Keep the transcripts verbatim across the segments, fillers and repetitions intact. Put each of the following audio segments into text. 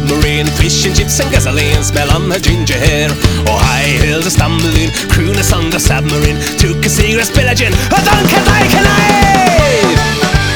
submarine, fish and chips and gasoline smell on her ginger hair. Oh, high hills a stumbling, croon a song of submarine, took a cigarette, spill a gin, a dunk and I can I.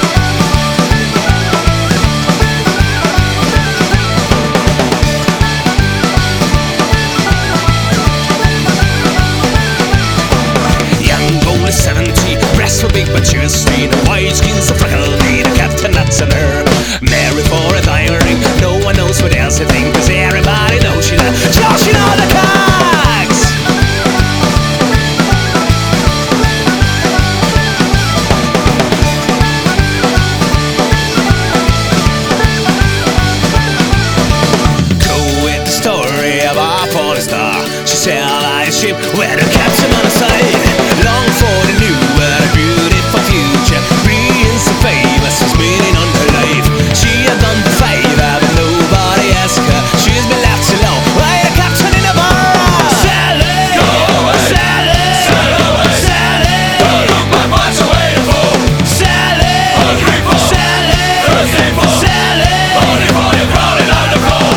seventy, breasts were big but she was straight, white skin so freckled, made a captain nuts on her. Married for a diamond ring, no one knows what else to think, cause everybody knows she's a Josh, you know the cogs. Go with the story of our porn star. She sailed on a ship with a captain on the side. Long for the new world, a beautiful future, brilliant and famous, is meaning on her life. She had done the favor, but nobody asked her. She's been left alone, like a captain in a bar. Sally, go away, Sally, sail away, Sally, don't look back, what's you waiting for? Sally, hungry for, Sally, thirsty for, Sally, only for you crawling on the floor.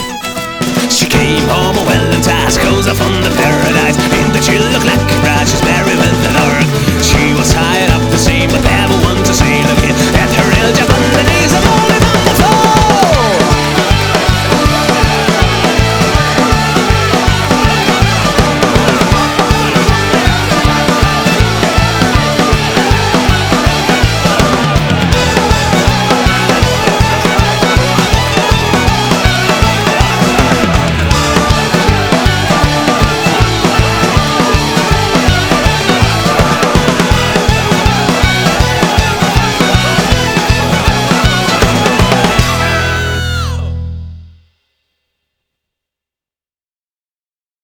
She came home a well and task, goes up on the paradise, in the chill look like a crash.